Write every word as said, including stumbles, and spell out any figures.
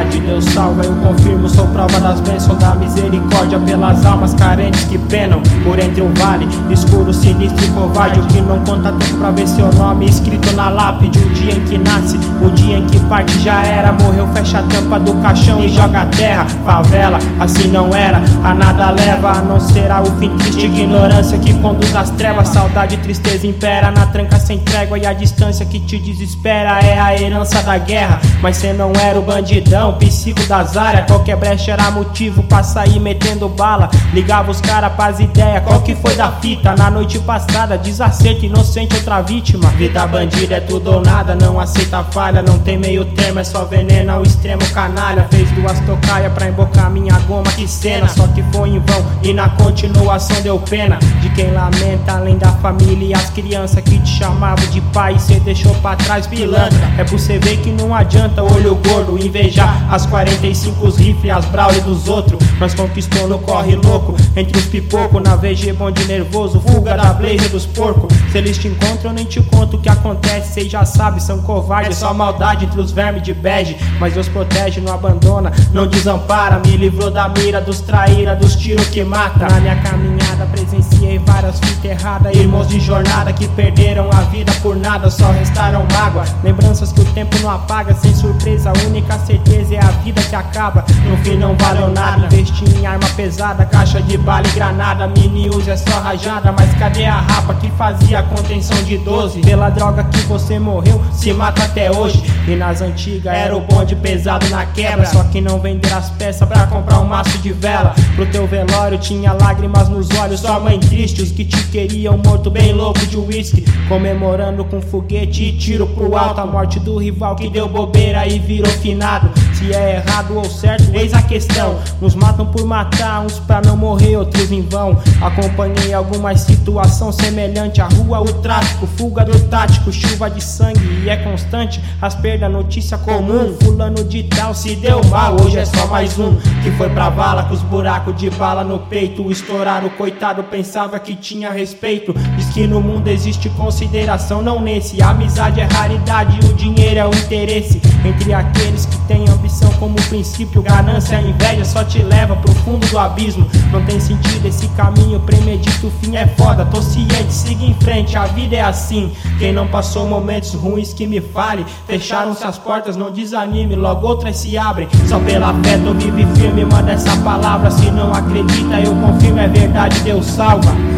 verdade Deus salva. Eu confirmo, sou prova das bênçãos da misericórdia pelas almas carentes que penam por entre o vale escuro, sinistro e covarde. O que não conta tempo pra ver seu nome escrito na lápide. O dia em que nasce, o dia em que parte já era. Morreu, fecha a tampa do caixão e joga a terra. Favela, assim não era, a nada leva, a não será o fim triste, ignorância que conduz às trevas. Saudade e tristeza impera, na tranca sem trégua. E a distância que te desespera é a herança da guerra. Mas cê não era o bandidão, psico das áreas. Qualquer brecha era motivo pra sair metendo bala. Ligava os cara pras ideias, qual que foi da fita? Na noite passada, desacerto, inocente, outra vítima. Vida bandida é tudo ou nada, não aceita falha. Não tem meio termo, é só veneno ao extremo, canalha. Fez duas tocaia pra embocar minha goma, que cena. Só que foi em vão e na continuação deu pena de quem lamenta, além da família e as crianças que te chamavam de pai e cê deixou pra trás pilantra. É pra cê ver que não adianta olho gordo invejar as quarenta e cinco rifles, as Brawley dos outros. Nós conquistou no corre louco, entre os pipocos, na V G bonde nervoso, fuga da blazer dos porcos. Se eles te encontram eu nem te conto o que acontece, cês já sabe, são covardes, só maldade entre os vermes de bege. Mas Deus protege, não abandona, não desampara. Me livrou da mira dos traíra, dos tiros que mata. Na minha caminhada presenciei várias fitas erradas, irmãos de jornada que perderam a vida por nada, só restaram mágoa. Lembranças que o tempo não apaga, sem surpresa, a única certeza é a vida que acaba. No fim não valeu nada, investi em arma pesada, caixa de bala e granada. Mini use é só rajada, mas cadê a rapa que fazia a contenção de doze? Pela droga que você morreu, se mata até hoje. E nas antigas era o bonde pesado na quebra, só que não vender as peças pra comprar um maço de vela. Pro teu velório tinha lágrimas nos olhos, só mãe triste. Os que te queriam morto bem louco de uísque, comemorando com foguete e tiro pro alto. A morte do rival que deu bobeira e virou finado. Se é errado ou certo, eis a questão. Uns matam por matar, uns pra não morrer, outros em vão. Acompanhei algumas situação semelhante à rua, o tráfico, fuga do tático, chuva de sangue e é constante as perdas, notícia comum. Fulano de tal se deu mal, hoje é só mais um que foi pra vala com os buracos de bala no peito. Estouraram, coitado, pensava que tinha respeito. Diz que no mundo existe consideração, não nesse. A amizade é raridade e o dinheiro é o interesse. Entre aqueles que têm ambição como princípio, ganância e inveja só te leva pro fundo do abismo. Não tem sentido esse caminho premedito, o fim é foda. Tô ciente, siga em frente, a vida é assim. Quem não passou momentos ruins que me fale. Fecharam-se as portas, não desanime, logo outras se abrem. Só pela fé tu vive firme, manda essa palavra. Se não acredita eu confirmo, é verdade, Deus salva.